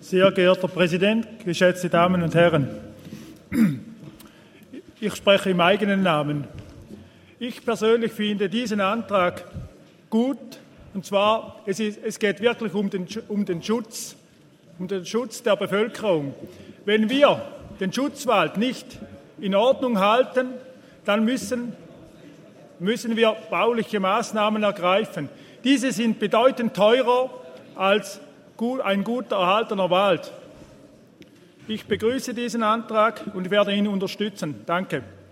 Sehr geehrter Präsident, geschätzte Damen und Herren, ich spreche im eigenen Namen. Ich persönlich finde diesen Antrag gut, und zwar, es geht wirklich um den Schutz der Bevölkerung. Wenn wir den Schutzwald nicht in Ordnung halten, dann müssen wir bauliche Maßnahmen ergreifen. Diese sind bedeutend teurer als ein gut erhaltener Wald. Ich begrüße diesen Antrag und werde ihn unterstützen. Danke.